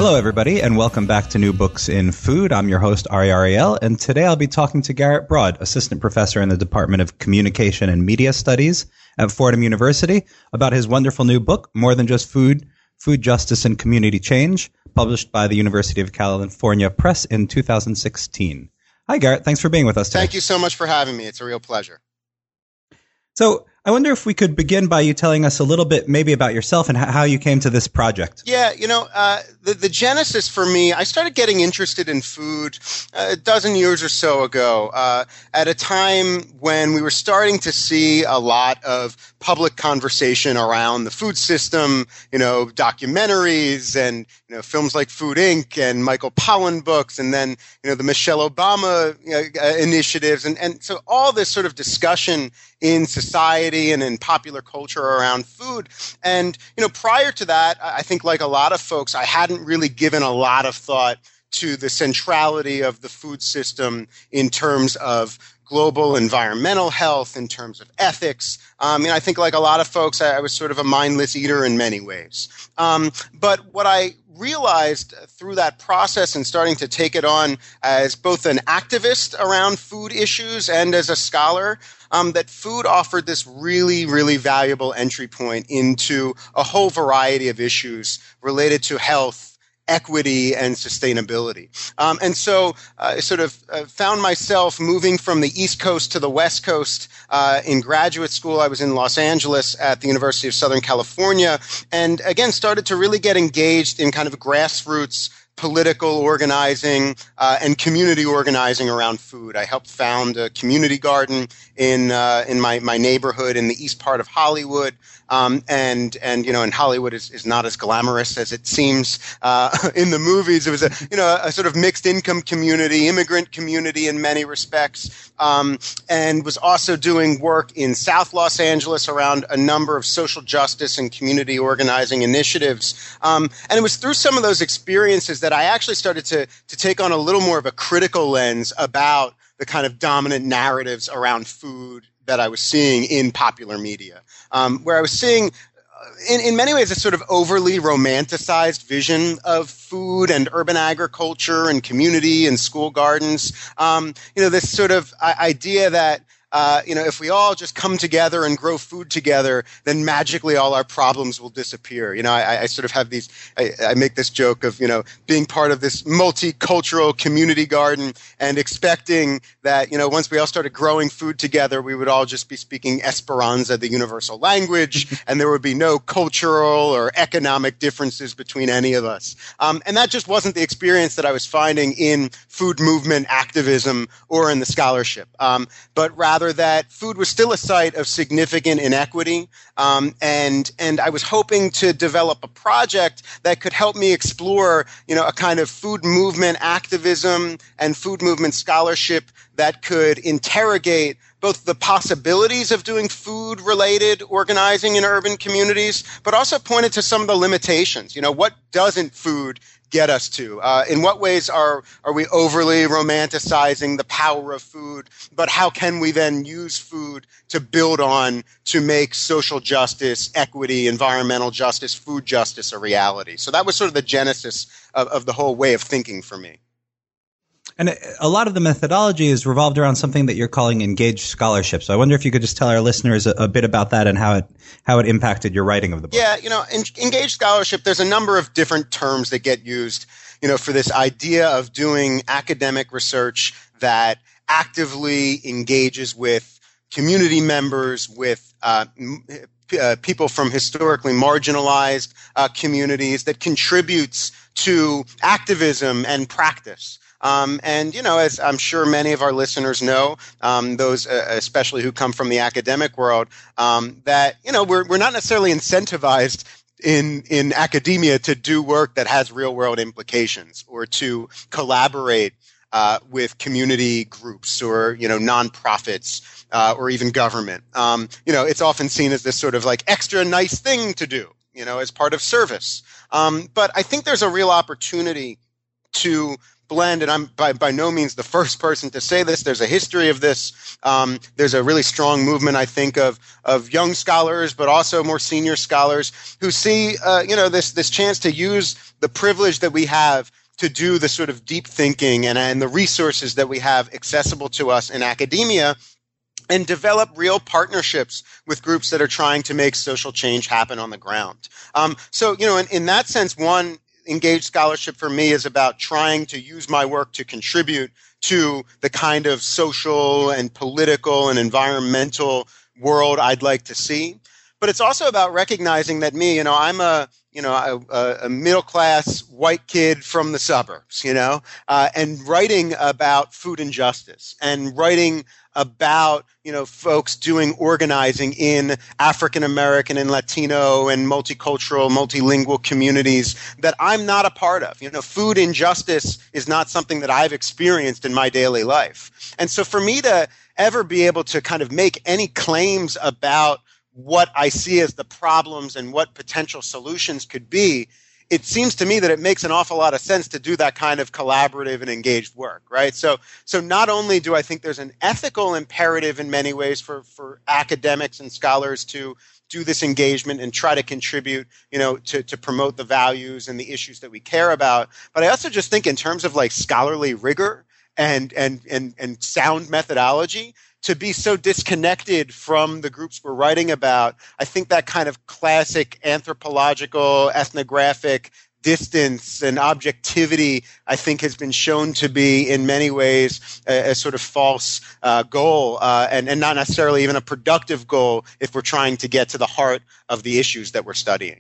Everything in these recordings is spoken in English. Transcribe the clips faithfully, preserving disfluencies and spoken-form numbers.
Hello, everybody, and welcome back to New Books in Food. I'm your host, Ari Ariel, and today I'll be talking to Garrett Broad, Assistant Professor in the Department of Communication and Media Studies at Fordham University, about his wonderful new book, More Than Just Food, Food Justice and Community Change, published by the University of California Press in two thousand sixteen. Hi, Garrett. Thanks for being with us today. Thank you so much for having me. It's a real pleasure. So I wonder if we could begin by you telling us a little bit maybe about yourself and how you came to this project. Yeah, you know, uh, the, the genesis for me, I started getting interested in food uh, a dozen years or so ago, uh, at a time when we were starting to see a lot of public conversation around the food system, you know, documentaries and, you know, films like Food Incorporated and Michael Pollan books, and then, you know, the Michelle Obama you know, uh, initiatives. And, and so all this sort of discussion in society and in popular culture around food. And, you know, prior to that, I think like a lot of folks, I hadn't really given a lot of thought to the centrality of the food system in terms of global environmental health, in terms of ethics. Um, and I think like a lot of folks, I, I was sort of a mindless eater in many ways. Um, but what I realized through that process and starting to take it on as both an activist around food issues and as a scholar, um, that food offered this really, really valuable entry point into a whole variety of issues related to health, equity, and sustainability. Um, and so I uh, sort of uh, found myself moving from the East Coast to the West Coast. Uh, in graduate school, I was in Los Angeles at the University of Southern California, and again, started to really get engaged in kind of grassroots political organizing uh, and community organizing around food. I helped found a community garden in uh, in my, my neighborhood in the east part of Hollywood. Um, and, and, you know, and Hollywood is, is not as glamorous as it seems, uh, in the movies. It was a, you know, a sort of mixed income community, immigrant community in many respects. Um, and was also doing work in South Los Angeles around a number of social justice and community organizing initiatives. Um, and it was through some of those experiences that I actually started to, to take on a little more of a critical lens about the kind of dominant narratives around food that I was seeing in popular media, um, where I was seeing, uh, in, in many ways, a sort of overly romanticized vision of food and urban agriculture and community and school gardens. Um, you know, this sort of uh, idea that, Uh, you know, if we all just come together and grow food together, then magically all our problems will disappear. You know, I, I sort of have these, I, I make this joke of, you know, being part of this multicultural community garden and expecting that, you know, once we all started growing food together, we would all just be speaking Esperanza, the universal language, and there would be no cultural or economic differences between any of us. Um, and that just wasn't the experience that I was finding in food movement activism or in the scholarship. Um, but rather that food was still a site of significant inequity, um, and and I was hoping to develop a project that could help me explore, you know, a kind of food movement activism and food movement scholarship that could interrogate both the possibilities of doing food-related organizing in urban communities, but also pointed to some of the limitations. You know, what doesn't food get us to? Uh, in what ways are are we overly romanticizing the power of food? But how can we then use food to build on to make social justice, equity, environmental justice, food justice a reality? So that was sort of the genesis of, of the whole way of thinking for me. And a lot of the methodology is revolved around something that you're calling engaged scholarship. So I wonder if you could just tell our listeners a, a bit about that and how it how it impacted your writing of the book. Yeah, you know, in, engaged scholarship, there's a number of different terms that get used, you know, for this idea of doing academic research that actively engages with community members, with uh, uh, people from historically marginalized uh, communities, that contributes to activism and practice. Um, and, you know, as I'm sure many of our listeners know, um, those uh, especially who come from the academic world, um, that, you know, we're we're not necessarily incentivized in in academia to do work that has real world implications or to collaborate uh, with community groups or, you know, nonprofits uh, or even government. Um, you know, it's often seen as this sort of like extra nice thing to do, you know, as part of service. Um, but I think there's a real opportunity to blend, and I'm by, by no means the first person to say this. There's a history of this. Um, there's a really strong movement, I think, of of young scholars, but also more senior scholars who see, uh, you know, this this chance to use the privilege that we have to do the sort of deep thinking and, and the resources that we have accessible to us in academia, and develop real partnerships with groups that are trying to make social change happen on the ground. Um, so, you know, in, in that sense, one, engaged scholarship for me is about trying to use my work to contribute to the kind of social and political and environmental world I'd like to see. But it's also about recognizing that me, you know, I'm a, you know, a, a middle-class white kid from the suburbs, you know, uh, and writing about food injustice and writing about, you know, folks doing organizing in African American and Latino and multicultural, multilingual communities that I'm not a part of. You know, food injustice is not something that I've experienced in my daily life. And so for me to ever be able to kind of make any claims about what I see as the problems and what potential solutions could be, it seems to me that it makes an awful lot of sense to do that kind of collaborative and engaged work, right? So, so not only do I think there's an ethical imperative in many ways for, for academics and scholars to do this engagement and try to contribute, you know, to, to promote the values and the issues that we care about, but I also just think in terms of like scholarly rigor and and and and sound methodology, to be so disconnected from the groups we're writing about, I think that kind of classic anthropological, ethnographic distance and objectivity, I think, has been shown to be in many ways a, a sort of false uh, goal uh, and, and not necessarily even a productive goal if we're trying to get to the heart of the issues that we're studying.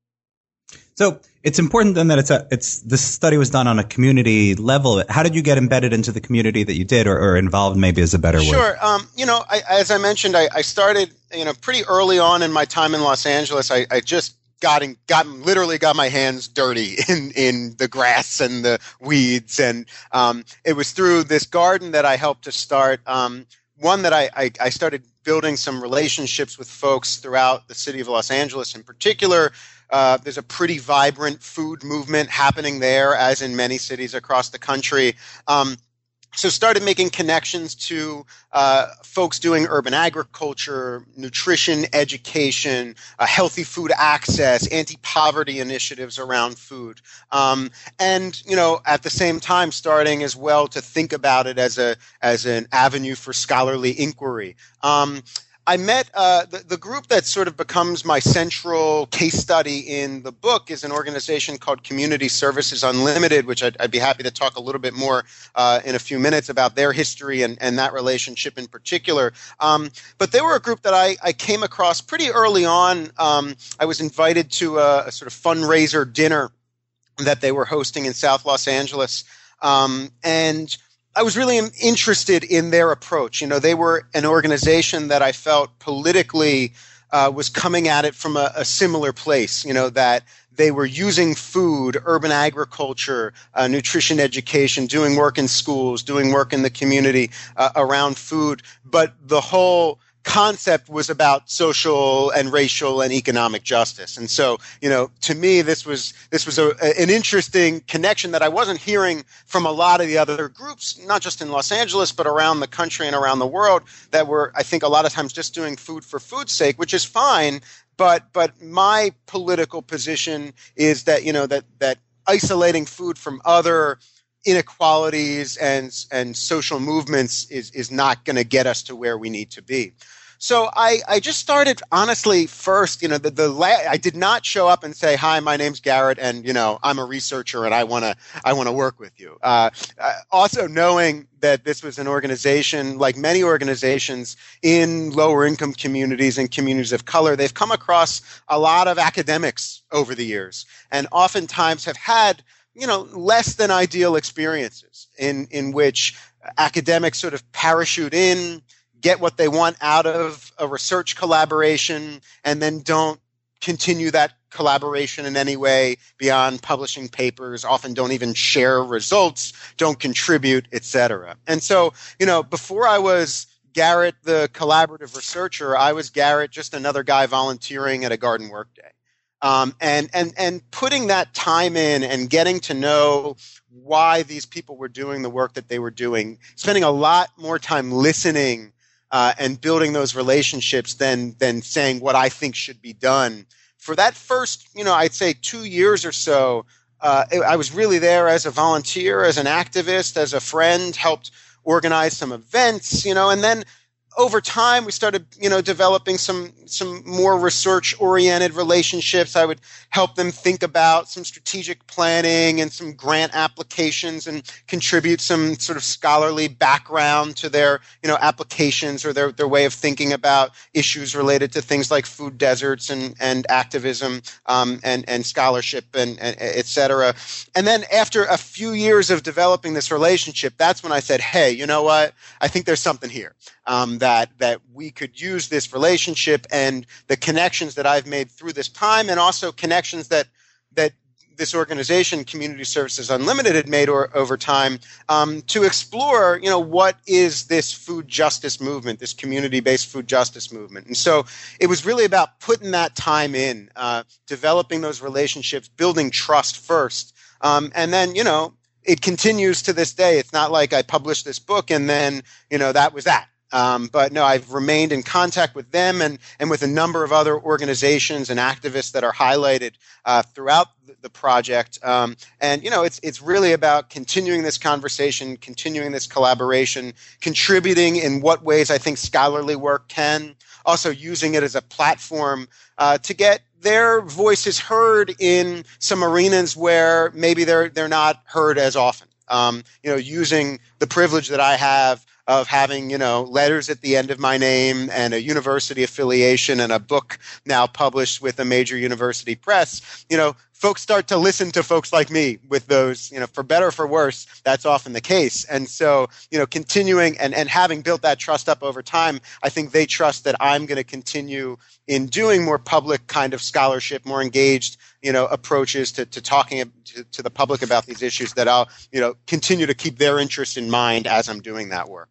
So it's important then that it's a, it's this study was done on a community level. How did you get embedded into the community that you did, or, or involved maybe is a better word? Sure. Um, you know, I, as I mentioned, I, I started, you know, pretty early on in my time in Los Angeles. I, I just got in, got literally got my hands dirty in, in the grass and the weeds. And um, it was through this garden that I helped to start. Um, one that I, I, I started building some relationships with folks throughout the city of Los Angeles in particular. Uh, there's a pretty vibrant food movement happening there, as in many cities across the country. Um, so started making connections to uh, folks doing urban agriculture, nutrition, education, uh, healthy food access, anti-poverty initiatives around food. Um, and, you know, at the same time, starting as well to think about it as a as an avenue for scholarly inquiry. Um, I met uh, the, the group that sort of becomes my central case study in the book is an organization called Community Services Unlimited, which I'd, I'd be happy to talk a little bit more uh, in a few minutes about their history and, and that relationship in particular. Um, but they were a group that I, I came across pretty early on. Um, I was invited to a, a sort of fundraiser dinner that they were hosting in South Los Angeles. Um, and I was really interested in their approach. You know, they were an organization that I felt politically uh, was coming at it from a, a similar place, you know, that they were using food, urban agriculture, uh, nutrition education, doing work in schools, doing work in the community uh, around food. But the whole concept was about social and racial and economic justice. And so, you know, to me, this was this was a, an interesting connection that I wasn't hearing from a lot of the other groups, not just in Los Angeles, but around the country and around the world, that were, I think, a lot of times just doing food for food's sake, which is fine. But but my political position is that, you know, that that isolating food from other inequalities and and social movements is is not going to get us to where we need to be. So I, I just started, honestly, first, you know, the, the la- I did not show up and say, hi, my name's Garrett, and, you know, I'm a researcher and I want to I want to work with you. Uh, also knowing that this was an organization, like many organizations in lower income communities and communities of color, they've come across a lot of academics over the years and oftentimes have had, you know, less than ideal experiences in, in which academics sort of parachute in, get what they want out of a research collaboration, and then don't continue that collaboration in any way beyond publishing papers, often don't even share results, don't contribute, et cetera. And so, you know, before I was Garrett, the collaborative researcher, I was Garrett, just another guy volunteering at a garden workday. Um, and, and, and putting that time in and getting to know why these people were doing the work that they were doing, spending a lot more time listening uh, and building those relationships than, than saying what I think should be done. For that first, you know, I'd say two years or so, uh, I was really there as a volunteer, as an activist, as a friend, helped organize some events, you know, and then over time, we started, you know, developing some some more research-oriented relationships. I would help them think about some strategic planning and some grant applications and contribute some sort of scholarly background to their, you know, applications or their, their way of thinking about issues related to things like food deserts and, and activism um, and, and scholarship and, and et cetera. And then after a few years of developing this relationship, that's when I said, hey, you know what? I think there's something here. Um, that that we could use this relationship and the connections that I've made through this time, and also connections that that this organization, Community Services Unlimited, had made or, over time um, to explore, you know, what is this food justice movement, this community-based food justice movement. And so it was really about putting that time in, uh, developing those relationships, building trust first, um, and then, you know, it continues to this day. It's not like I published this book and then, you know, that was that. Um, but no, I've remained in contact with them and, and with a number of other organizations and activists that are highlighted uh, throughout the, the project. Um, and, you know, it's it's really about continuing this conversation, continuing this collaboration, contributing in what ways I think scholarly work can, also using it as a platform uh, to get their voices heard in some arenas where maybe they're they're not heard as often. Um, you know, using the privilege that I have of having, you know, letters at the end of my name and a university affiliation and a book now published with a major university press, you know, folks start to listen to folks like me with those, you know, for better or for worse, that's often the case. And so, you know, continuing and, and having built that trust up over time, I think they trust that I'm going to continue in doing more public kind of scholarship, more engaged, you know, approaches to, to talking to, to the public about these issues, that I'll, you know, continue to keep their interest in mind as I'm doing that work.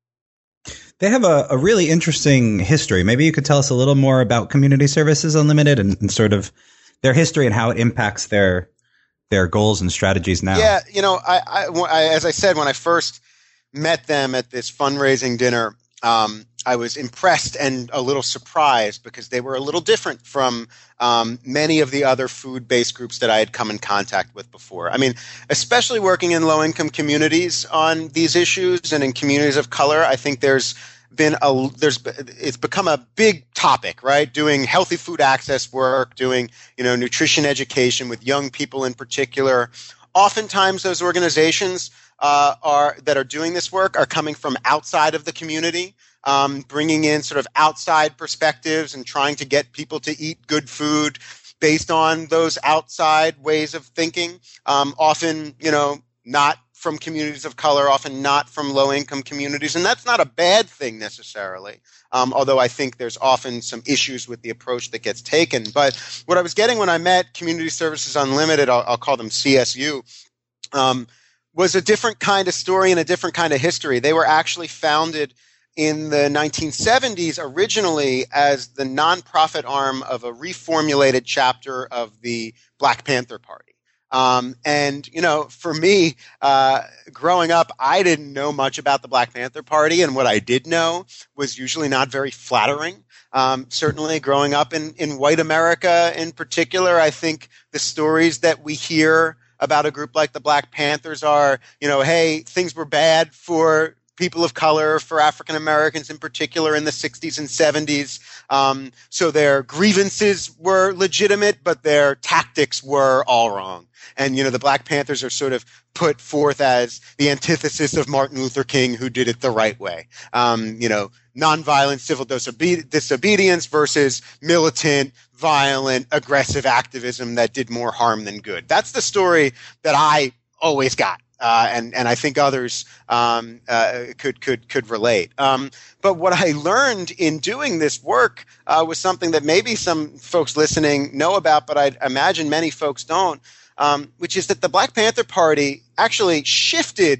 They have a, a really interesting history. Maybe you could tell us a little more about Community Services Unlimited and, and sort of their history and how it impacts their their goals and strategies now. Yeah, you know, I, I, I as I said, when I first met them at this fundraising dinner, um, I was impressed and a little surprised because they were a little different from um, many of the other food-based groups that I had come in contact with before. I mean, especially working in low-income communities on these issues and in communities of color, I think there's been a there's it's become a big topic, right? Doing healthy food access work, doing, you know, nutrition education with young people in particular. Oftentimes, those organizations uh, are that are doing this work are coming from outside of the community. Um, bringing in sort of outside perspectives and trying to get people to eat good food based on those outside ways of thinking. Um, often, you know, not from communities of color, often not from low-income communities. And that's not a bad thing necessarily, um, although I think there's often some issues with the approach that gets taken. But what I was getting when I met Community Services Unlimited, I'll, I'll call them C S U, um, was a different kind of story and a different kind of history. They were actually founded in the nineteen seventies originally as the nonprofit arm of a reformulated chapter of the Black Panther Party. Um, and, you know, for me, uh, growing up, I didn't know much about the Black Panther Party, and what I did know was usually not very flattering. Um, certainly growing up in, in white America in particular, I think the stories that we hear about a group like the Black Panthers are, you know, hey, things were bad for people of color, for African Americans in particular in the sixties and seventies. Um, so their grievances were legitimate, but their tactics were all wrong. And, you know, the Black Panthers are sort of put forth as the antithesis of Martin Luther King, who did it the right way. Um, you know, nonviolent civil disobe- disobedience versus militant, violent, aggressive activism that did more harm than good. That's the story that I always got. Uh, and and I think others um, uh, could could could relate. Um, but what I learned in doing this work uh, was something that maybe some folks listening know about, but I imagine many folks don't, um, which is that the Black Panther Party actually shifted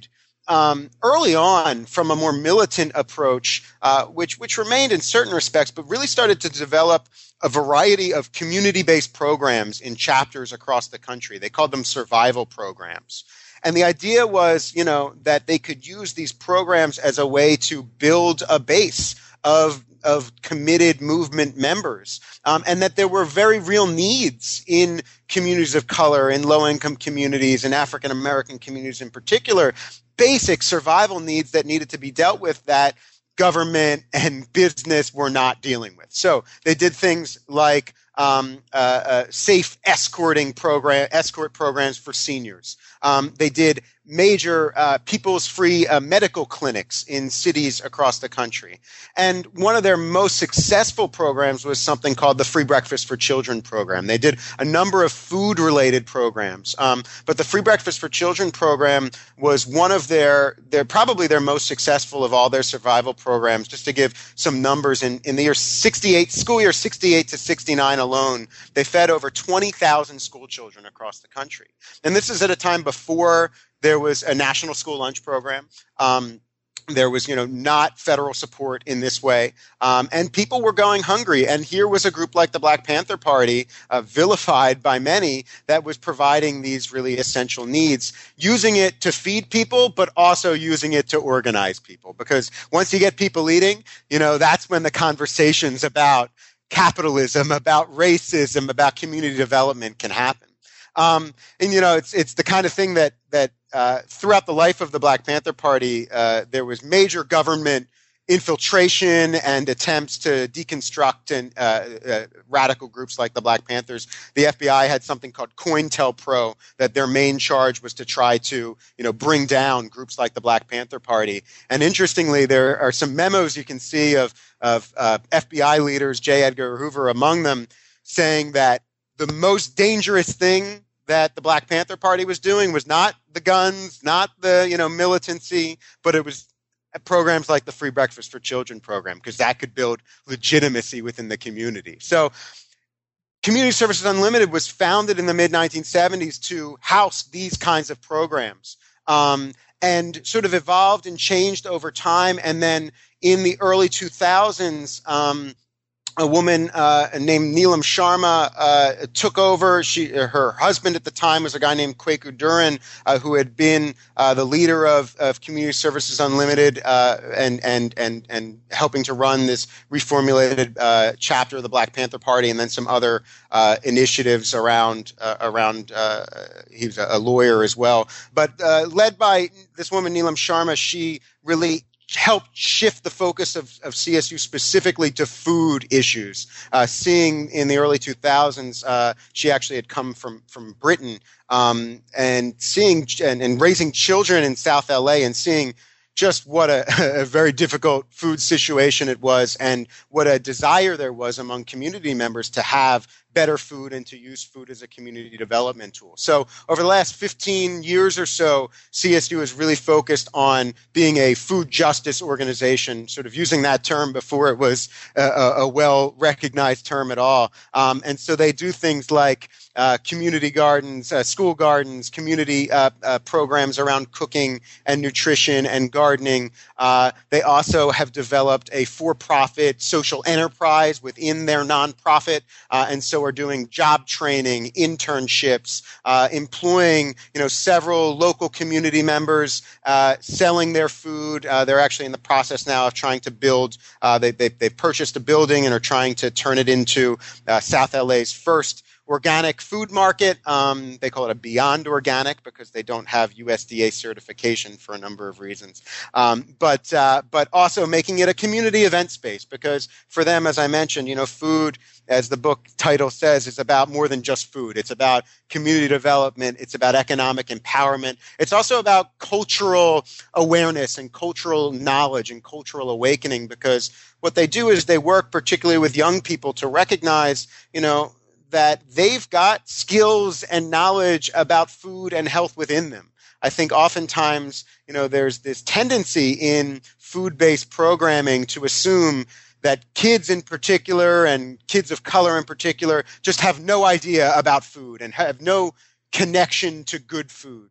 um, early on from a more militant approach, uh, which which remained in certain respects, but really started to develop a variety of community-based programs in chapters across the country. They called them survival programs. And the idea was, you know, that they could use these programs as a way to build a base of of committed movement members, um, and that there were very real needs in communities of color, in low-income communities, in African-American communities in particular, basic survival needs that needed to be dealt with that government and business were not dealing with. So they did things like um, uh, uh, safe escorting program, escort programs for seniors. Um, they did major uh, people's free uh, medical clinics in cities across the country. And one of their most successful programs was something called the Free Breakfast for Children program. They did a number of food-related programs, um, but the Free Breakfast for Children program was one of their, their probably their most successful of all their survival programs. Just to give some numbers, in, in the year sixty-eight, school year sixty-eight to sixty-nine alone, they fed over twenty thousand school children across the country. And this is at a time before there was a national school lunch program. Um, there was, you know, not federal support in this way. Um, and people were going hungry. And here was a group like the Black Panther Party, uh, vilified by many, that was providing these really essential needs, using it to feed people, but also using it to organize people. Because once you get people eating, you know, that's when the conversations about capitalism, about racism, about community development can happen. Um, and, you know, it's it's the kind of thing that that uh, throughout the life of the Black Panther Party, uh, there was major government infiltration and attempts to deconstruct and uh, uh, radical groups like the Black Panthers. The F B I had something called COINTELPRO, that their main charge was to try to, you know, bring down groups like the Black Panther Party. And interestingly, there are some memos you can see of of uh, F B I leaders, J. Edgar Hoover among them, saying that the most dangerous thing that the Black Panther Party was doing was not the guns, not the, you know, militancy, but it was programs like the Free Breakfast for Children program, because that could build legitimacy within the community. So Community Services Unlimited was founded in the mid nineteen seventies to house these kinds of programs, um, and sort of evolved and changed over time. And then in the early two thousands, um, a woman uh, named Neelam Sharma uh, took over. She, her husband at the time was a guy named Kwaku Duran, uh, who had been uh, the leader of, of Community Services Unlimited, uh, and and and and helping to run this reformulated uh, chapter of the Black Panther Party, and then some other uh, initiatives around uh, around. Uh, he was a lawyer as well, but uh, led by this woman Neelam Sharma, she really helped shift the focus of, of C S U specifically to food issues. Uh, seeing in the early two thousands, uh, she actually had come from, from Britain, um, and seeing and, and raising children in South L A and seeing just what a, a very difficult food situation it was, and what a desire there was among community members to have better food and to use food as a community development tool. So over the last fifteen years or so, C S U has really focused on being a food justice organization, sort of using that term before it was a, a well-recognized term at all. Um, and so they do things like uh, community gardens, uh, school gardens, community uh, uh, programs around cooking and nutrition and gardening. Uh, they also have developed a for-profit social enterprise within their nonprofit, uh, and so are doing job training, internships, uh, employing, you know, several local community members, uh, selling their food. Uh, they're actually in the process now of trying to build. Uh, they, they they've purchased a building and are trying to turn it into uh, South L A's first organic food market. Um, they call it a Beyond Organic because they don't have U S D A certification for a number of reasons. Um, but uh, but also making it a community event space, because for them, as I mentioned, you know, food, as the book title says, is about more than just food. It's about community development. It's about economic empowerment. It's also about cultural awareness and cultural knowledge and cultural awakening, because what they do is they work particularly with young people to recognize, you know, that they've got skills and knowledge about food and health within them. I think oftentimes, you know, there's this tendency in food-based programming to assume that kids in particular, and kids of color in particular, just have no idea about food and have no connection to good food.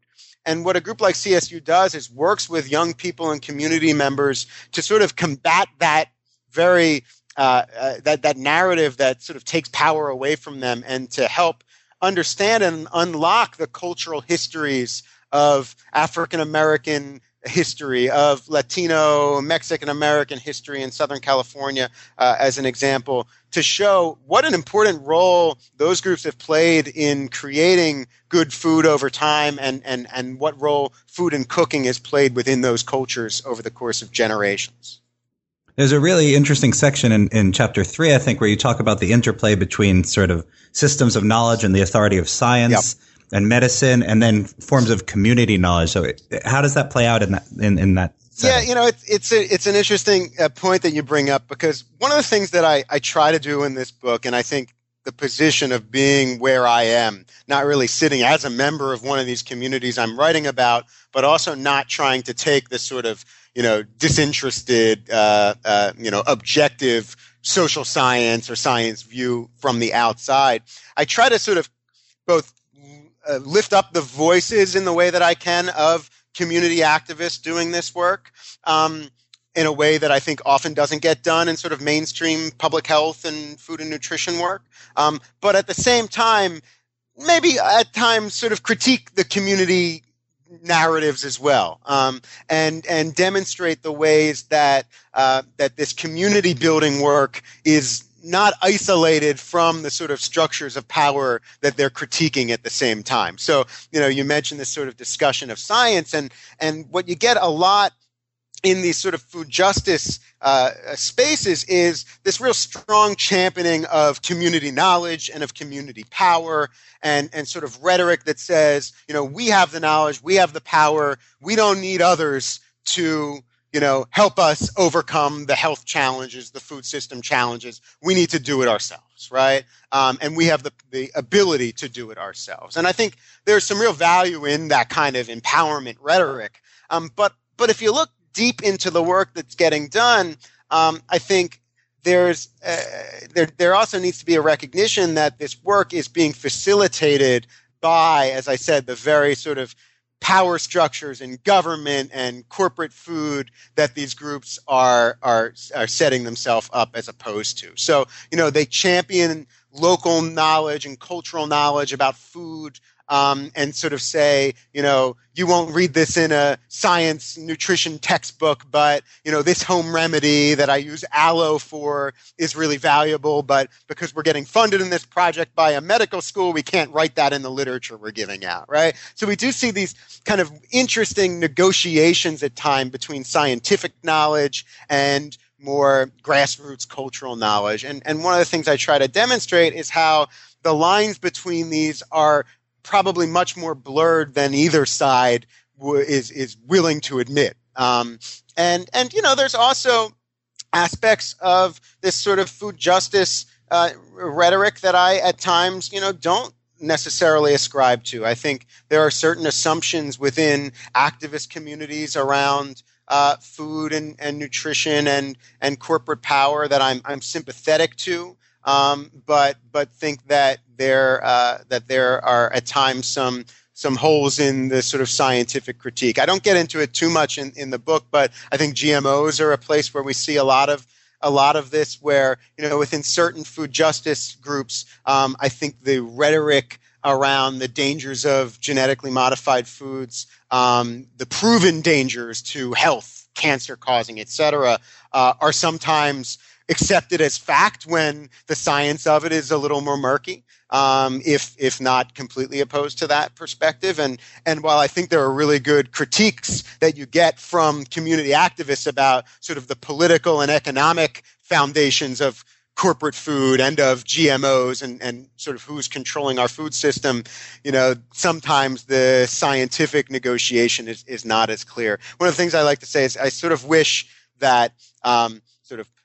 and what a group like C S U does is works with young people and community members to sort of combat that very uh, uh, that that narrative that sort of takes power away from them, and to help understand and unlock the cultural histories of African American history, of Latino, Mexican American history in Southern California, uh, as an example, to show what an important role those groups have played in creating good food over time, and, and, and what role food and cooking has played within those cultures over the course of generations. There's a really interesting section in, in chapter three, I think, where you talk about the interplay between sort of systems of knowledge and the authority of science. Yep. And medicine, and then forms of community knowledge. So, it, how does that play out in that in, in that setting? Yeah, you know, it's it's a, it's an interesting uh, point that you bring up, because one of the things that I, I try to do in this book, and I think the position of being where I am, not really sitting as a member of one of these communities I'm writing about, but also not trying to take this sort of, you know, disinterested, uh, uh, you know, objective social science or science view from the outside. I try to sort of both Uh, lift up the voices in the way that I can of community activists doing this work, um, in a way that I think often doesn't get done in sort of mainstream public health and food and nutrition work. Um, but at the same time, maybe at times sort of critique the community narratives as well, um, and and demonstrate the ways that uh, that this community building work is not isolated from the sort of structures of power that they're critiquing at the same time. So, you know, you mentioned this sort of discussion of science, and and what you get a lot in these sort of food justice uh, spaces is this real strong championing of community knowledge and of community power, and, and sort of rhetoric that says, you know, we have the knowledge, we have the power, we don't need others to, you know, help us overcome the health challenges, the food system challenges. We need to do it ourselves, right? Um, and we have the, the ability to do it ourselves. And I think there's some real value in that kind of empowerment rhetoric. Um, but but if you look deep into the work that's getting done, um, I think there's uh, there there also needs to be a recognition that this work is being facilitated by, as I said, the very sort of power structures in government and corporate food that these groups are are are setting themselves up as opposed to. So, you know, they champion local knowledge and cultural knowledge about food, um, and sort of say, you know, you won't read this in a science nutrition textbook, but, you know, this home remedy that I use aloe for is really valuable, but because we're getting funded in this project by a medical school, we can't write that in the literature we're giving out, right? So we do see these kind of interesting negotiations at times between scientific knowledge and more grassroots cultural knowledge. And, and one of the things I try to demonstrate is how the lines between these are probably much more blurred than either side w- is is willing to admit. Um, and and you know, there's also aspects of this sort of food justice uh, rhetoric that I at times, you know, don't necessarily ascribe to. I think there are certain assumptions within activist communities around uh, food and, and nutrition and and corporate power that I'm I'm sympathetic to. Um, but but think that there uh, that there are at times some some holes in the sort of scientific critique. I don't get into it too much in, in the book, but I think G M Os are a place where we see a lot of a lot of this, where, you know, within certain food justice groups, um, I think the rhetoric around the dangers of genetically modified foods, um, the proven dangers to health, cancer causing, et cetera, uh, are sometimes accepted as fact when the science of it is a little more murky, um, if if not completely opposed to that perspective. And and while I think there are really good critiques that you get from community activists about sort of the political and economic foundations of corporate food and of G M Os and, and sort of who's controlling our food system, you know, sometimes the scientific negotiation is, is not as clear. One of the things I like to say is I sort of wish that um, sort of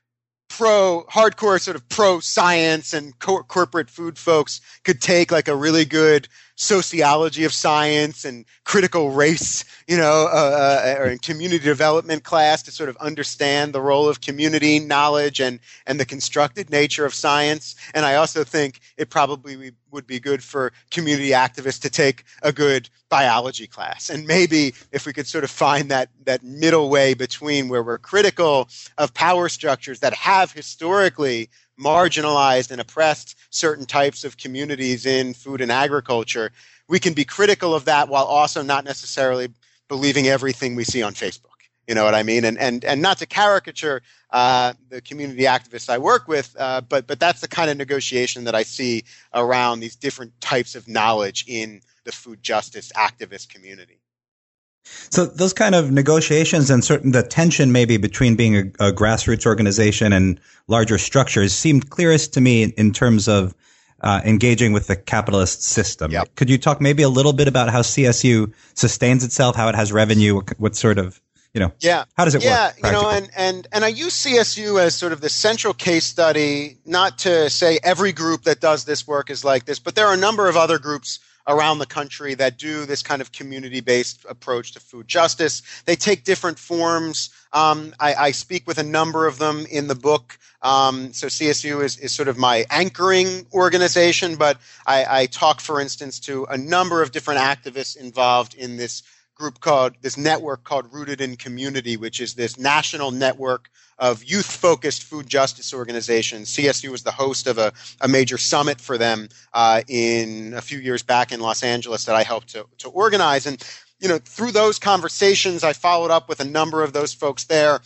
pro hardcore sort of pro science and co- corporate food folks could take like a really good sociology of science and critical race, you know, uh, uh, or in community development class to sort of understand the role of community knowledge and, and the constructed nature of science. And I also think it probably would be good for community activists to take a good biology class. And maybe if we could sort of find that that middle way between where we're critical of power structures that have historically marginalized and oppressed certain types of communities in food and agriculture, we can be critical of that while also not necessarily believing everything we see on Facebook. You know what I mean? And and and not to caricature uh, the community activists I work with, uh, but but that's the kind of negotiation that I see around these different types of knowledge in the food justice activist community. So those kind of negotiations and certain the tension maybe between being a, a grassroots organization and larger structures seemed clearest to me in terms of uh, engaging with the capitalist system. Yep. Could you talk maybe a little bit about how C S U sustains itself, how it has revenue, what, what sort of You know, yeah. How does it yeah, work? Yeah, you know, and, and, and I use C S U as sort of the central case study, not to say every group that does this work is like this, but there are a number of other groups around the country that do this kind of community-based approach to food justice. They take different forms. Um, I, I speak with a number of them in the book. Um, so C S U is, is sort of my anchoring organization, but I, I talk, for instance, to a number of different activists involved in this group called, this network called Rooted in Community, which is this national network of youth-focused food justice organizations. C S U was the host of a, a major summit for them uh, in a few years back in Los Angeles that I helped to, to organize. And, you know, through those conversations, I followed up with a number of those folks there.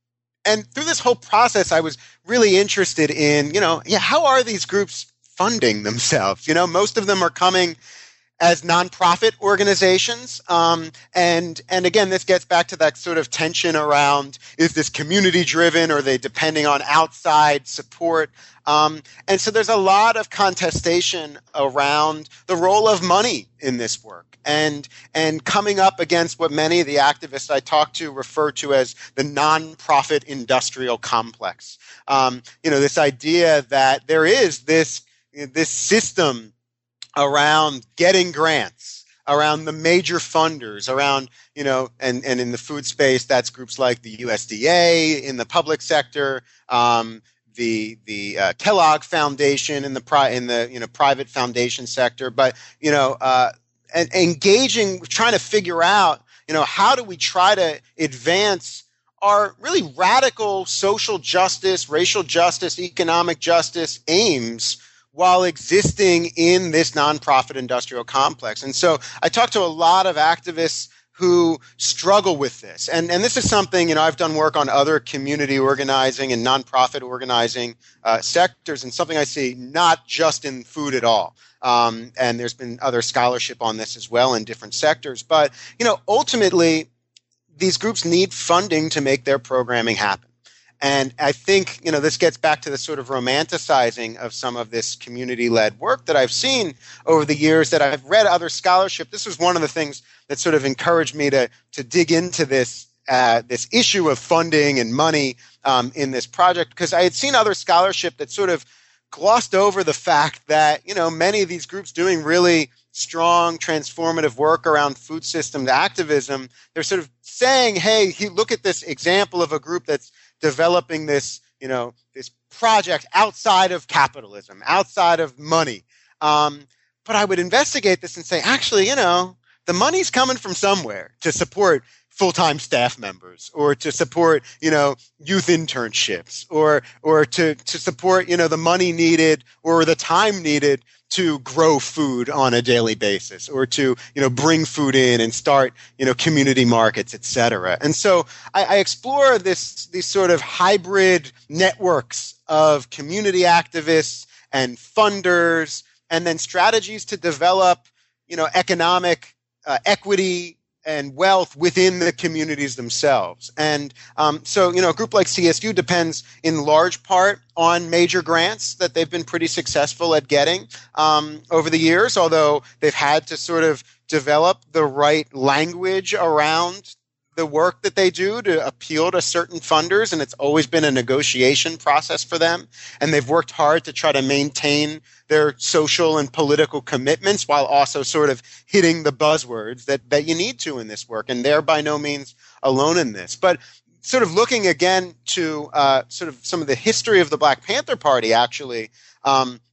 And through this whole process, I was really interested in, you know, yeah, how are these groups funding themselves? You know, most of them are coming as nonprofit organizations. Um, and, and again, this gets back to that sort of tension around, is this community driven or are they depending on outside support? Um, and so there's a lot of contestation around the role of money in this work and, and coming up against what many of the activists I talk to refer to as the nonprofit industrial complex. Um, you know, this idea that there is this, this system around getting grants, around the major funders, around, you know, and, and in the food space, that's groups like the U S D A in the public sector, um, the the uh, Kellogg Foundation in the pri- in the you know private foundation sector, but you know, uh, and engaging, trying to figure out, you know, how do we try to advance our really radical social justice, racial justice, economic justice aims while existing in this nonprofit industrial complex. And so I talked to a lot of activists who struggle with this. And, and this is something, you know, I've done work on other community organizing and nonprofit organizing uh, sectors, and something I see not just in food at all. Um, and there's been other scholarship on this as well in different sectors. But, you know, ultimately, these groups need funding to make their programming happen. And I think, you know, this gets back to the sort of romanticizing of some of this community-led work that I've seen over the years, that I've read other scholarship. This was one of the things that sort of encouraged me to to dig into this uh, this issue of funding and money um, in this project, because I had seen other scholarship that sort of glossed over the fact that, you know, many of these groups doing really strong transformative work around food systems activism, they're sort of saying, hey, look at this example of a group that's developing this, you know, this project outside of capitalism, outside of money. Um, but I would investigate this and say, actually, you know, the money's coming from somewhere to support full-time staff members, or to support, you know, youth internships, or or to to support, you know, the money needed or the time needed to grow food on a daily basis, or to, you know, bring food in and start, you know, community markets, et cetera. And so I, I explore this these sort of hybrid networks of community activists and funders, and then strategies to develop, you know, economic uh, equity and wealth within the communities themselves. And um, so, you know, a group like C S U depends in large part on major grants that they've been pretty successful at getting um, over the years, although they've had to sort of develop the right language around the work that they do to appeal to certain funders, and it's always been a negotiation process for them. And they've worked hard to try to maintain their social and political commitments while also sort of hitting the buzzwords that, that you need to in this work. And they're by no means alone in this. But sort of looking again to uh, sort of some of the history of the Black Panther Party, actually, um,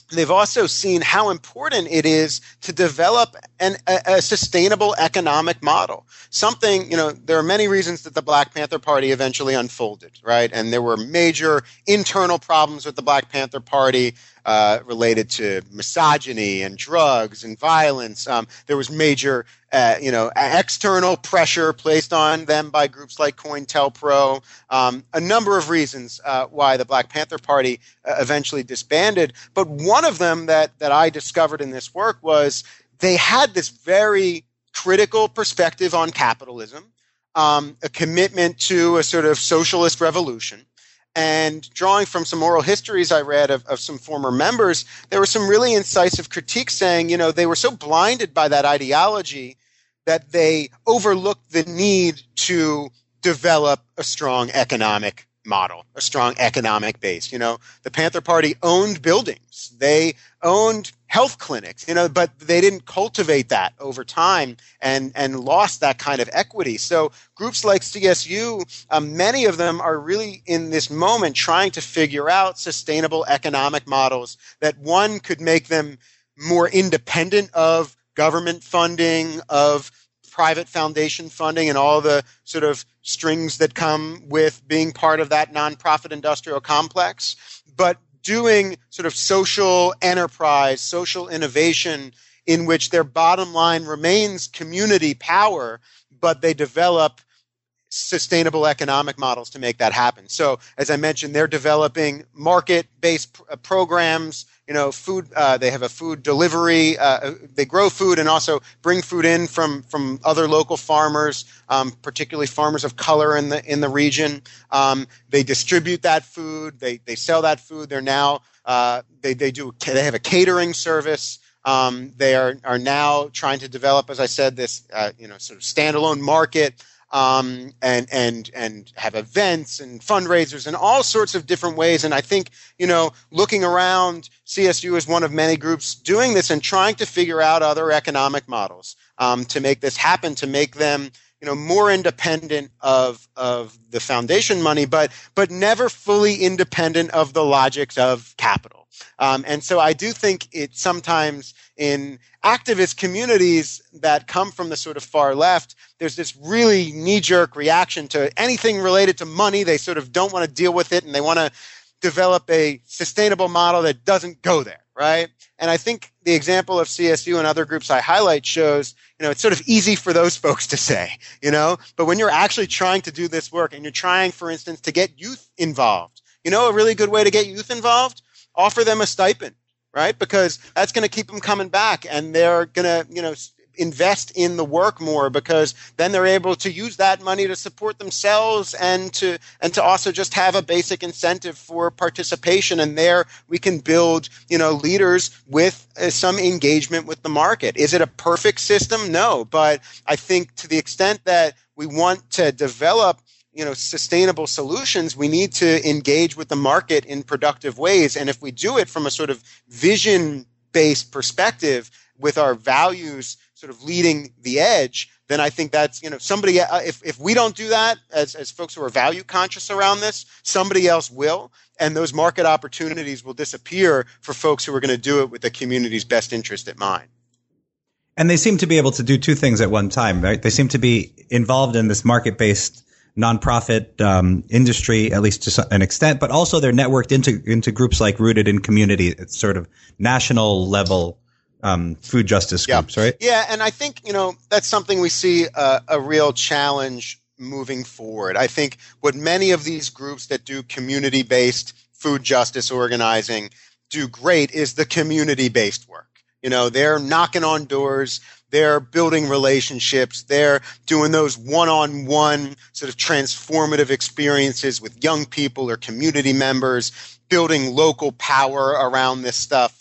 they've also seen how important it is to develop an, a, a sustainable economic model. Something, you know, there are many reasons that the Black Panther Party eventually unfolded, right? And there were major internal problems with the Black Panther Party uh, related to misogyny and drugs and violence. Um, there was major, uh, you know, external pressure placed on them by groups like COINTELPRO. Um, a number of reasons uh, why the Black Panther Party uh, eventually disbanded. But one of them that, that I discovered in this work was they had this very critical perspective on capitalism, um, a commitment to a sort of socialist revolution. And drawing from some oral histories I read of, of some former members, there were some really incisive critiques saying, you know, they were so blinded by that ideology that they overlooked the need to develop a strong economic model, a strong economic base. You know, the Panther Party owned buildings. They owned health clinics, you know, but they didn't cultivate that over time and, and lost that kind of equity. So groups like C S U, um, many of them are really in this moment trying to figure out sustainable economic models that, one, could make them more independent of government funding, of private foundation funding, and all the sort of strings that come with being part of that nonprofit industrial complex, but doing sort of social enterprise, social innovation in which their bottom line remains community power, but they develop sustainable economic models to make that happen. So, as I mentioned, they're developing market-based pr- programs. You know, food. Uh, they have a food delivery. Uh, they grow food and also bring food in from from other local farmers, um, particularly farmers of color in the in the region. Um, they distribute that food. They they sell that food. They're now uh, they they do they have a catering service. Um, they are are now trying to develop, as I said, this uh, you know sort of standalone market. Um, and, and, and have events and fundraisers and all sorts of different ways. And I think, you know, looking around, C S U is one of many groups doing this and trying to figure out other economic models, um, to make this happen, to make them, you know, more independent of, of the foundation money, but, but never fully independent of the logics of capital. Um, and so I do think it sometimes in activist communities that come from the sort of far left, there's this really knee-jerk reaction to anything related to money. They sort of don't want to deal with it, and they want to develop a sustainable model that doesn't go there, right? And I think the example of C S U and other groups I highlight shows, you know, it's sort of easy for those folks to say, you know, but when you're actually trying to do this work and you're trying, for instance, to get youth involved, you know, a really good way to get youth involved, offer them a stipend, right? Because that's going to keep them coming back, and they're going to, you know, invest in the work more, because then they're able to use that money to support themselves and to and to also just have a basic incentive for participation. And there we can build, you know, leaders with uh, some engagement with the market. Is it a perfect system? No, but I think to the extent that we want to develop, you know, sustainable solutions, we need to engage with the market in productive ways. And if we do it from a sort of vision-based perspective, with our values sort of leading the edge, then I think that's, you know, somebody, uh, if, if we don't do that as, as folks who are value conscious around this, somebody else will, and those market opportunities will disappear for folks who are going to do it with the community's best interest at mind. And they seem to be able to do two things at one time, right? They seem to be involved in this market-based nonprofit um, industry, at least to an extent, but also they're networked into into groups like Rooted in Community. It's sort of national level um, food justice groups, yeah. right? Yeah, and I think, you know, that's something we see uh, a real challenge moving forward. I think what many of these groups that do community-based food justice organizing do great is the community-based work. You know, they're knocking on doors, they're building relationships, they're doing those one-on-one sort of transformative experiences with young people or community members, building local power around this stuff.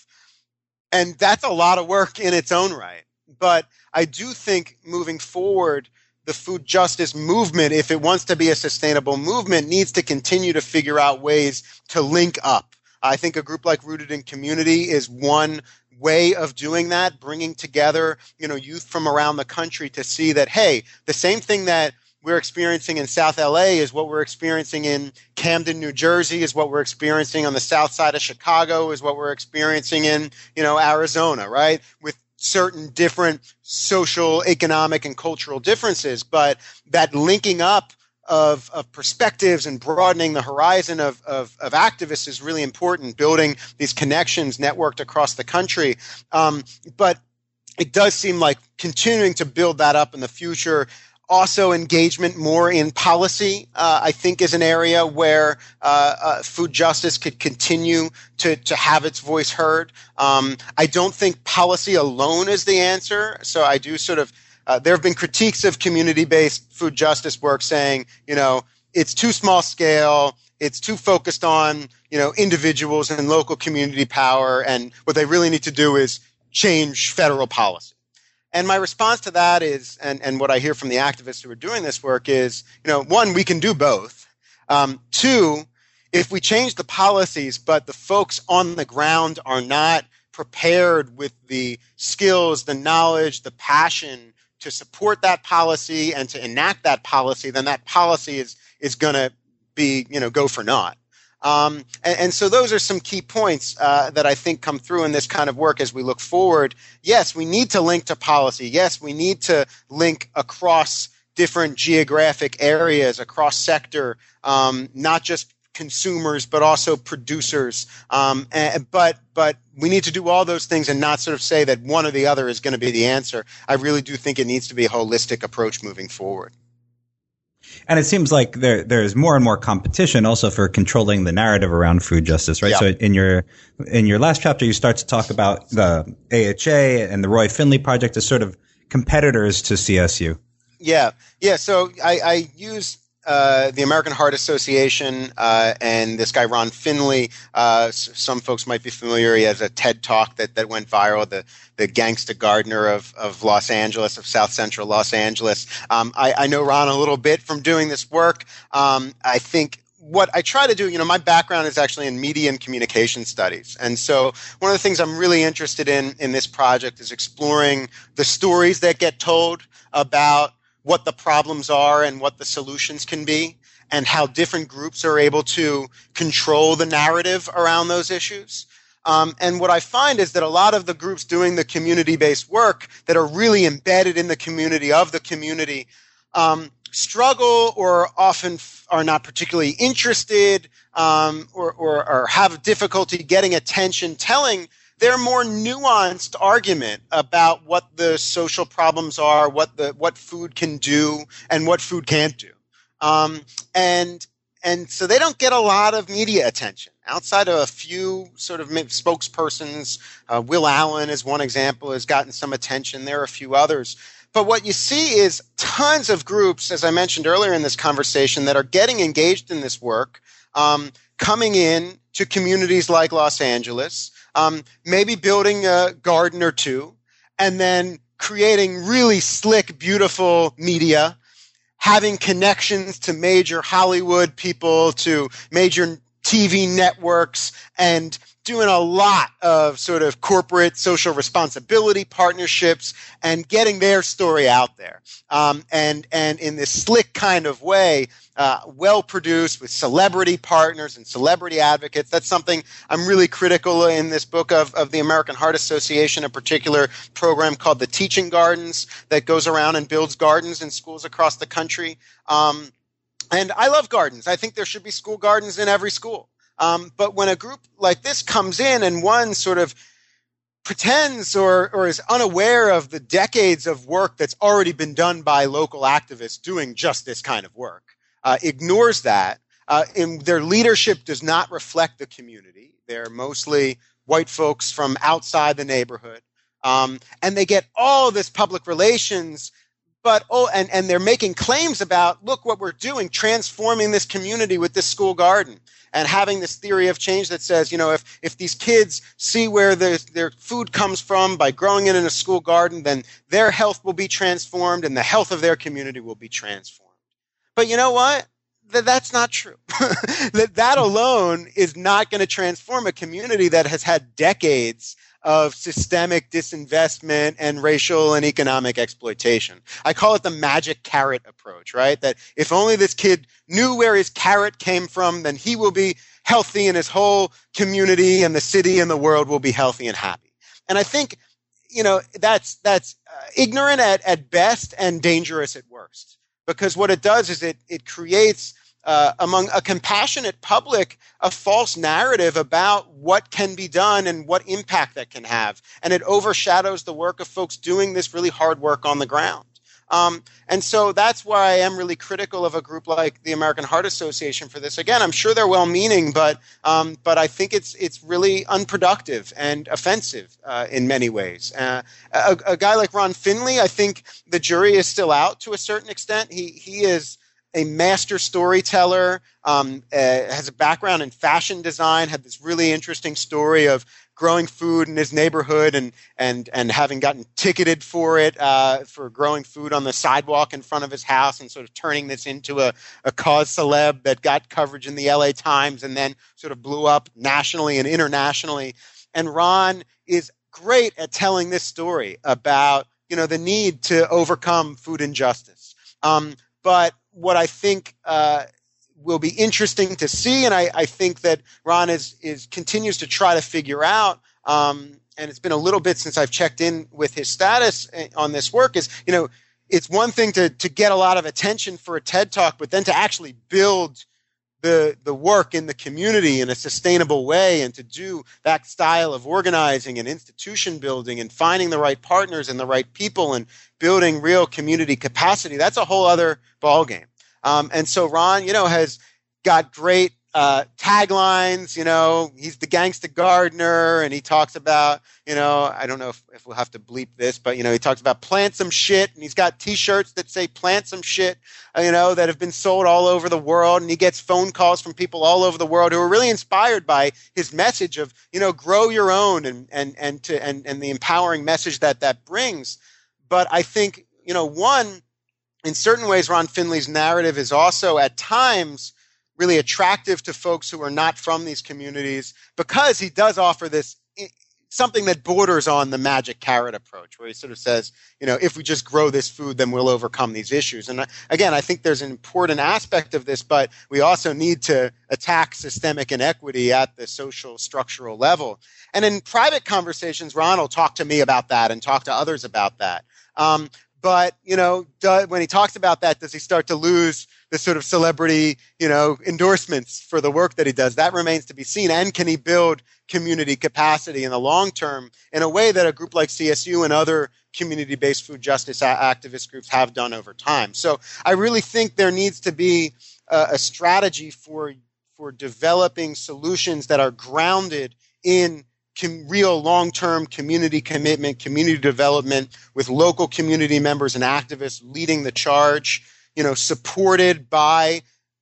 And that's a lot of work in its own right. But I do think moving forward, the food justice movement, if it wants to be a sustainable movement, needs to continue to figure out ways to link up. I think a group like Rooted in Community is one way of doing that, bringing together, you know, youth from around the country to see that, hey, the same thing that we're experiencing in South L A is what we're experiencing in Camden, New Jersey, is what we're experiencing on the south side of Chicago, is what we're experiencing in, you know, Arizona, right? With certain different social, economic, and cultural differences. But that linking up Of, of perspectives and broadening the horizon of, of, of activists is really important, building these connections networked across the country. Um, but it does seem like continuing to build that up in the future. Also, engagement more in policy, uh, I think, is an area where uh, uh, food justice could continue to, to have its voice heard. Um, I don't think policy alone is the answer. So I do sort of Uh, there have been critiques of community-based food justice work saying, you know, it's too small scale, it's too focused on, you know, individuals and local community power, and what they really need to do is change federal policy. And my response to that is, and, and what I hear from the activists who are doing this work is, you know, one, we can do both. Um, two, if we change the policies, but the folks on the ground are not prepared with the skills, the knowledge, the passion to support that policy and to enact that policy, then that policy is is going to be, you know, go for naught. Um, and, and so those are some key points uh, that I think come through in this kind of work as we look forward. Yes, we need to link to policy. Yes, we need to link across different geographic areas, across sector, um, not just consumers, but also producers. Um, and, but but we need to do all those things and not sort of say that one or the other is going to be the answer. I really do think it needs to be a holistic approach moving forward. And it seems like there there's more and more competition also for controlling the narrative around food justice, right? Yeah. So in your in your last chapter, you start to talk about the A H A and the Roy Finley Project as sort of competitors to C S U. Yeah, yeah. So I, I use uh, the American Heart Association uh, and this guy Ron Finley. Uh, s- some folks might be familiar. He has a TED Talk that, that went viral. The the gangsta gardener of of Los Angeles, of South Central Los Angeles. Um, I, I know Ron a little bit from doing this work. Um, I think. What I try to do, you know, my background is actually in media and communication studies. And so one of the things I'm really interested in in this project is exploring the stories that get told about what the problems are and what the solutions can be, and how different groups are able to control the narrative around those issues. Um, and what I find is that a lot of the groups doing the community-based work that are really embedded in the community of the community um, struggle or often f- are not particularly interested um, or, or, or have difficulty getting attention telling their more nuanced argument about what the social problems are, what the what food can do, and what food can't do. Um, and and so they don't get a lot of media attention outside of a few sort of spokespersons. Uh, Will Allen is one example, has gotten some attention. There are a few others. But what you see is tons of groups, as I mentioned earlier in this conversation, that are getting engaged in this work, um, coming in to communities like Los Angeles, um, maybe building a garden or two, and then creating really slick, beautiful media, having connections to major Hollywood people, to major T V networks, and doing a lot of sort of corporate social responsibility partnerships and getting their story out there. Um, and, and in this slick kind of way, uh, well produced with celebrity partners and celebrity advocates. That's something I'm really critical in this book of, of the American Heart Association, a particular program called the Teaching Gardens that goes around and builds gardens in schools across the country. Um, and I love gardens. I think there should be school gardens in every school. Um, but when a group like this comes in and one sort of pretends or, or is unaware of the decades of work that's already been done by local activists doing just this kind of work, uh, ignores that, uh, and their leadership does not reflect the community. They're mostly white folks from outside the neighborhood. Um, and they get all this public relations, but oh, and, and they're making claims about, look what we're doing, transforming this community with this school garden. And having this theory of change that says, you know, if, if these kids see where the, their food comes from by growing it in a school garden, then their health will be transformed and the health of their community will be transformed. But you know what? Th- that's not true. that that alone is not going to transform a community that has had decades of systemic disinvestment and racial and economic exploitation. I call it the magic carrot approach, right? That if only this kid knew where his carrot came from, then he will be healthy and his whole community and the city and the world will be healthy and happy. And I think, you know, that's that's uh, ignorant at, at best and dangerous at worst. Because what it does is it it creates uh, among a compassionate public a false narrative about what can be done and what impact that can have. And it overshadows the work of folks doing this really hard work on the ground. Um, and so that's why I am really critical of a group like the American Heart Association for this. Again, I'm sure they're well-meaning, but um, but I think it's it's really unproductive and offensive uh, in many ways. Uh, a, a guy like Ron Finley, I think the jury is still out to a certain extent. He he is a master storyteller, um, uh, has a background in fashion design, had this really interesting story of growing food in his neighborhood and and and having gotten ticketed for it, uh, for growing food on the sidewalk in front of his house and sort of turning this into a, a cause celeb that got coverage in the L A Times and then sort of blew up nationally and internationally. And Ron is great at telling this story about, you know, the need to overcome food injustice. Um, but what I think uh, will be interesting to see, and I, I think that Ron is is continues to try to figure out, um, and it's been a little bit since I've checked in with his status on this work, is, you know, it's one thing to to get a lot of attention for a TED Talk, but then to actually build the the work in the community in a sustainable way and to do that style of organizing and institution building and finding the right partners and the right people and building real community capacity, that's a whole other ballgame. Um, and so Ron, you know, has got great uh, taglines. You know, he's the gangsta gardener, and he talks about, you know, I don't know if, if we'll have to bleep this, but, you know, he talks about plant some shit, and he's got T-shirts that say plant some shit, uh, you know, that have been sold all over the world, and he gets phone calls from people all over the world who are really inspired by his message of, you know, grow your own and and and to and and the empowering message that that brings. But I think, you know, one, in certain ways, Ron Finley's narrative is also at times really attractive to folks who are not from these communities because he does offer this something that borders on the magic carrot approach, where he sort of says, you know, if we just grow this food, then we'll overcome these issues. And again, I think there's an important aspect of this, but we also need to attack systemic inequity at the social structural level. And in private conversations, Ron will talk to me about that and talk to others about that. Um, But, you know, do, when he talks about that, does he start to lose the sort of celebrity, you know, endorsements for the work that he does? That remains to be seen. And can he build community capacity in the long term in a way that a group like C S U and other community-based food justice a- activist groups have done over time? So I really think there needs to be a, a strategy for for developing solutions that are grounded in Com- real long-term community commitment, community development, with local community members and activists leading the charge, you know, supported by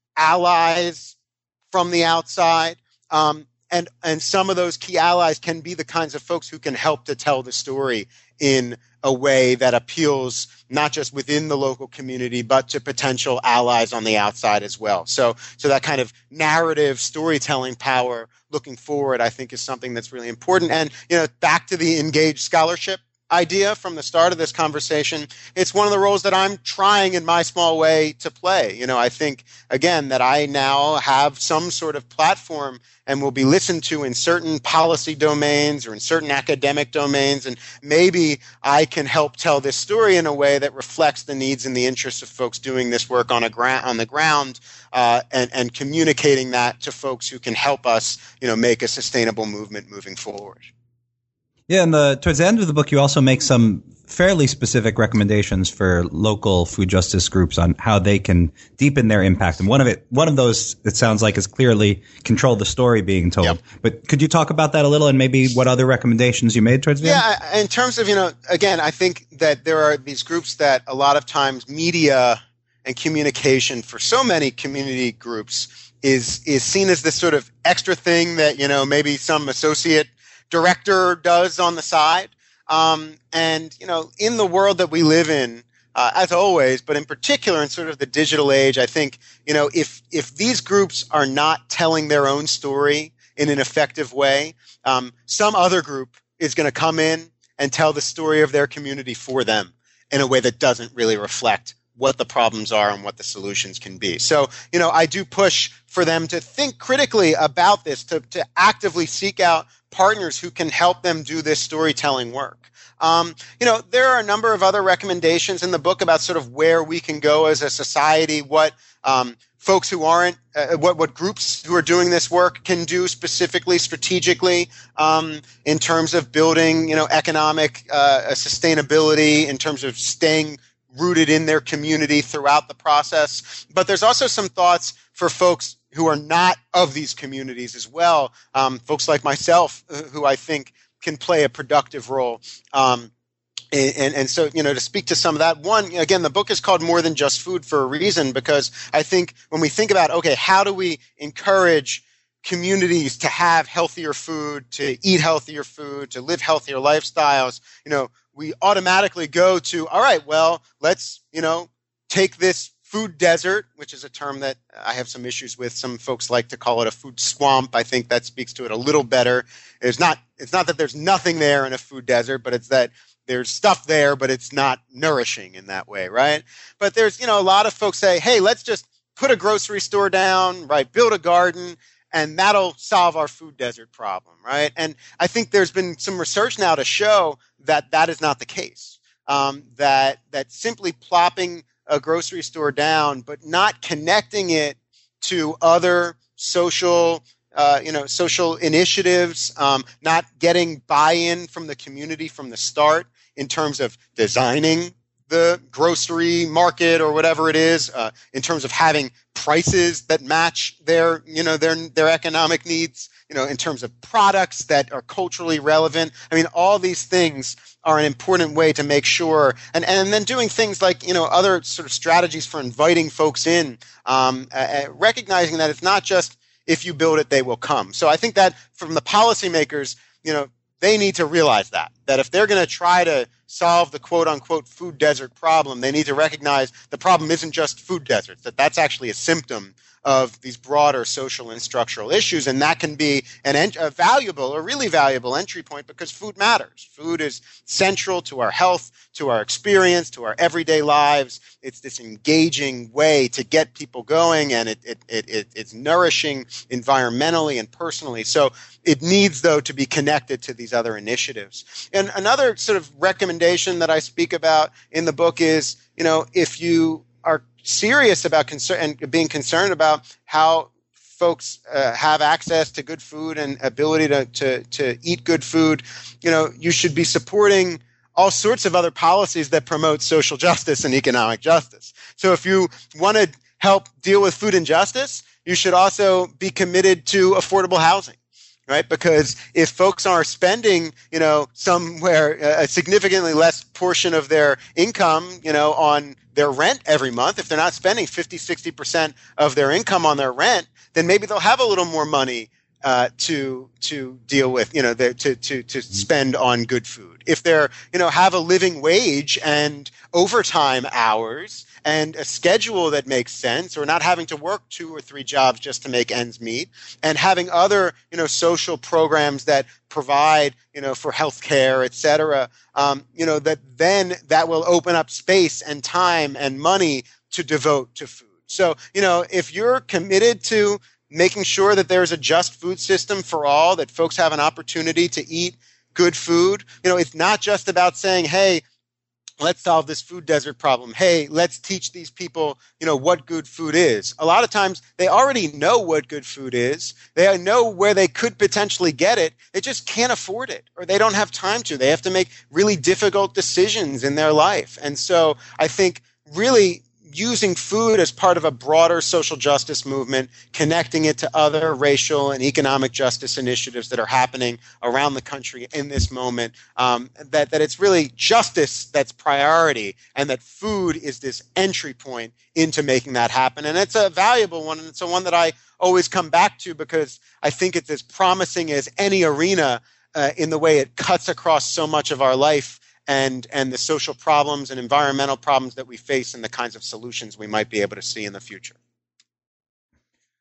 allies from the outside. Um, and, and some of those key allies can be the kinds of folks who can help to tell the story in a way that appeals not just within the local community, but to potential allies on the outside as well. So, so that kind of narrative storytelling power looking forward, I think, is something that's really important. And, you know, back to the engaged scholarship idea from the start of this conversation, it's one of the roles that I'm trying in my small way to play. You know, I think, again, that I now have some sort of platform and will be listened to in certain policy domains or in certain academic domains, and maybe I can help tell this story in a way that reflects the needs and the interests of folks doing this work on a gra- on the ground, uh, and, and communicating that to folks who can help us, you know, make a sustainable movement moving forward. Yeah, and the, towards the end of the book, you also make some fairly specific recommendations for local food justice groups on how they can deepen their impact. And one of it, one of those, it sounds like, is clearly control the story being told. Yep. But could you talk about that a little, and maybe what other recommendations you made towards the yeah, end? Yeah, in terms of, you know, again, I think that there are these groups that a lot of times media and communication for so many community groups is is seen as this sort of extra thing that, you know, maybe some associate director does on the side. Um, and, you know, in the world that we live in, uh, as always, but in particular in sort of the digital age, I think, you know, if if these groups are not telling their own story in an effective way, um, some other group is going to come in and tell the story of their community for them in a way that doesn't really reflect what the problems are and what the solutions can be. So, you know, I do push for them to think critically about this, to, to actively seek out partners who can help them do this storytelling work. Um, you know, there are a number of other recommendations in the book about sort of where we can go as a society, what um, folks who aren't, uh, what, what groups who are doing this work can do specifically, strategically, um, in terms of building, you know, economic uh, sustainability, in terms of staying rooted in their community throughout the process. But there's also some thoughts for folks who are not of these communities as well, um, folks like myself, who I think can play a productive role. Um, and, and so, you know, to speak to some of that, one, again, the book is called More Than Just Food for a reason, because I think when we think about, okay, how do we encourage communities to have healthier food, to eat healthier food, to live healthier lifestyles, you know, we automatically go to, all right, well, let's, you know, take this food desert, which is a term that I have some issues with. Some folks like to call it a food swamp. I think that speaks to it a little better. It's not, it's not that there's nothing there in a food desert, but it's that there's stuff there, but it's not nourishing in that way, right? But there's, you know, a lot of folks say, hey, let's just put a grocery store down, right? Build a garden, and that'll solve our food desert problem, right? And I think there's been some research now to show that that is not the case. Um, that that simply plopping a grocery store down, but not connecting it to other social, uh, you know, social initiatives, um, not getting buy-in from the community from the start in terms of designing the grocery market or whatever it is, uh, in terms of having prices that match their, you know, their their economic needs, you know, in terms of products that are culturally relevant. I mean, all these things are an important way to make sure, and, and then doing things like, you know, other sort of strategies for inviting folks in, um, uh, recognizing that it's not just if you build it, they will come. So I think that from the policymakers, you know, they need to realize that, that if they're going to try to solve the quote unquote food desert problem, they need to recognize the problem isn't just food deserts, that that's actually a symptom of these broader social and structural issues. And that can be an ent- a valuable, a really valuable entry point, because food matters. Food is central to our health, to our experience, to our everyday lives. It's this engaging way to get people going, and it, it, it, it, it's nourishing environmentally and personally. So it needs, though, to be connected to these other initiatives. And another sort of recommendation that I speak about in the book is, you know, if you are serious about concern and being concerned about how folks uh, have access to good food and ability to, to, to eat good food, you know, you should be supporting all sorts of other policies that promote social justice and economic justice. So if you want to help deal with food injustice, you should also be committed to affordable housing. Right, because if folks are spending, you know, somewhere a significantly less portion of their income, you know, on their rent every month, if they're not spending fifty, sixty percent of their income on their rent, then maybe they'll have a little more money uh, to to deal with, you know, the, to to to spend on good food. If they're, you know, have a living wage and overtime hours and a schedule that makes sense, or not having to work two or three jobs just to make ends meet, and having other, you know, social programs that provide, you know, for healthcare, et cetera, um, you know, that then that will open up space and time and money to devote to food. So, you know, if you're committed to making sure that there's a just food system for all, that folks have an opportunity to eat good food, you know, it's not just about saying, hey, let's solve this food desert problem. Hey, let's teach these people, you know, what good food is. A lot of times they already know what good food is. They know where they could potentially get it. They just can't afford it, or they don't have time to. They have to make really difficult decisions in their life. And so I think really using food as part of a broader social justice movement, connecting it to other racial and economic justice initiatives that are happening around the country in this moment, um, that, that it's really justice that's priority, and that food is this entry point into making that happen. And it's a valuable one, and it's a one that I always come back to, because I think it's as promising as any arena uh, in the way it cuts across so much of our life, and and the social problems and environmental problems that we face, and the kinds of solutions we might be able to see in the future.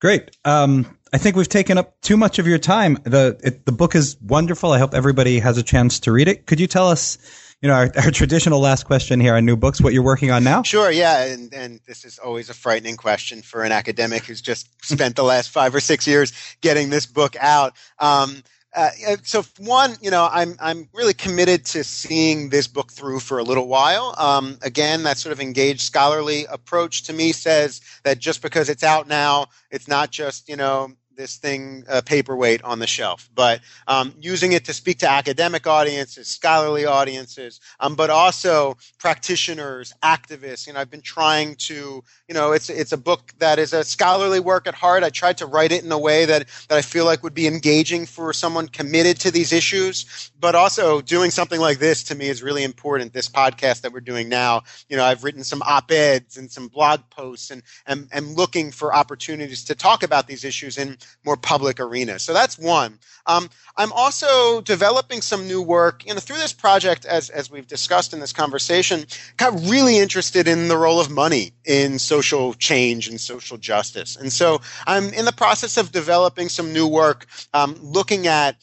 Great. Um, I think we've taken up too much of your time. The it, the book is wonderful. I hope everybody has a chance to read it. Could you tell us, you know, our, our traditional last question here on New Books, what you're working on now? Sure, yeah, and, and this is always a frightening question for an academic who's just spent the last five or six years getting this book out. Um, uh, so one, you know, I'm I'm really committed to seeing this book through for a little while. Um, again, that sort of engaged scholarly approach to me says that just because it's out now, it's not just, you know, this thing uh, paperweight on the shelf, but um, using it to speak to academic audiences, scholarly audiences, um, but also practitioners, activists. You know, I've been trying to, you know, it's it's a book that is a scholarly work at heart. I tried to write it in a way that that I feel like would be engaging for someone committed to these issues, but also doing something like this to me is really important. This podcast that we're doing now, you know, I've written some op-eds and some blog posts and and, and looking for opportunities to talk about these issues in more public arenas. So that's one. Um, I'm also developing some new work, you know, through this project, as as we've discussed in this conversation, got really interested in the role of money in social change and social justice. And so I'm in the process of developing some new work, um, looking at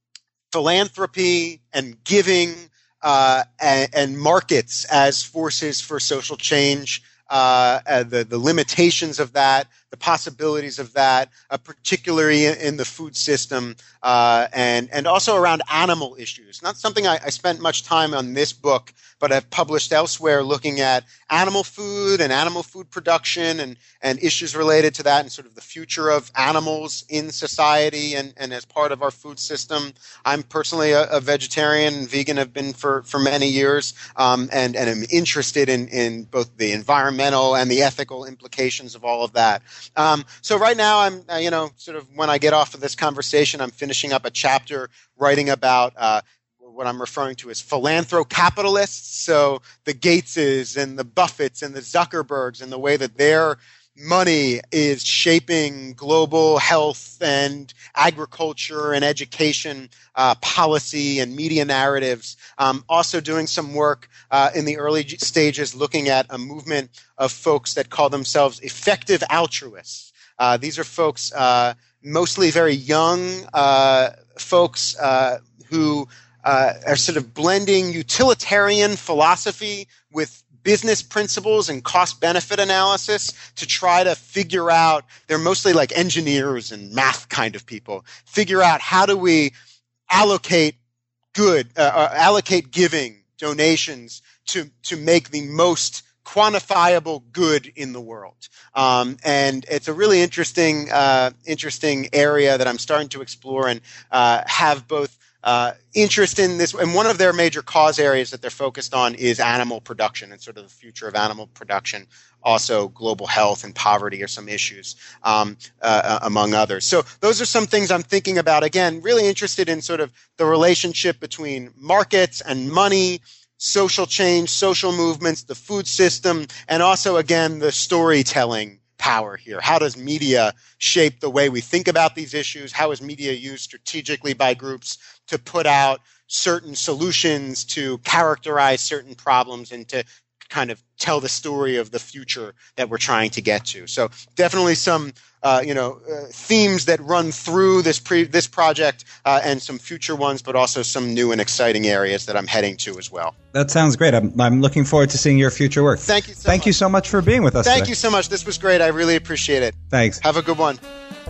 philanthropy and giving uh, and, and markets as forces for social change. Uh, uh, the, the limitations of that, the possibilities of that, uh, particularly in, in the food system, uh, and, and also around animal issues. Not something I, I spent much time on this book, but I've published elsewhere looking at animal food and animal food production and, and issues related to that and sort of the future of animals in society and, and as part of our food system. I'm personally a, a vegetarian and vegan, have been for, for many years, um, and, and am interested in, in both the environmental and the ethical implications of all of that. Um, so right now I'm, uh, you know, sort of when I get off of this conversation, I'm finishing up a chapter writing about uh, what I'm referring to as philanthrocapitalists. So the Gateses and the Buffetts and the Zuckerbergs and the way that their money is shaping global health and agriculture and education uh, policy and media narratives. Um, also doing some work uh, in the early stages looking at a movement of folks that call themselves effective altruists. Uh, these are folks, uh, mostly very young uh, folks uh, who uh, are sort of blending utilitarian philosophy with business principles and cost-benefit analysis to try to figure out, they're mostly like engineers and math kind of people, figure out how do we allocate good, uh, allocate giving, donations to, to make the most quantifiable good in the world. Um, and it's a really interesting, uh, interesting area that I'm starting to explore and uh, have both Uh, interest in this, and one of their major cause areas that they're focused on is animal production and sort of the future of animal production. Also, global health and poverty are some issues, um, uh, among others. So those are some things I'm thinking about. Again, really interested in sort of the relationship between markets and money, social change, social movements, the food system, and also, again, the storytelling power here. How does media shape the way we think about these issues? How is media used strategically by groups to put out certain solutions, to characterize certain problems, and to kind of tell the story of the future that we're trying to get to? So definitely some uh, you know uh, themes that run through this pre- this project uh, and some future ones, but also some new and exciting areas that I'm heading to as well. That sounds great. I'm, I'm looking forward to seeing your future work. Thank you so Thank much. you so much for being with us Thank today. you so much. This was great. I really appreciate it. Thanks. Have a good one.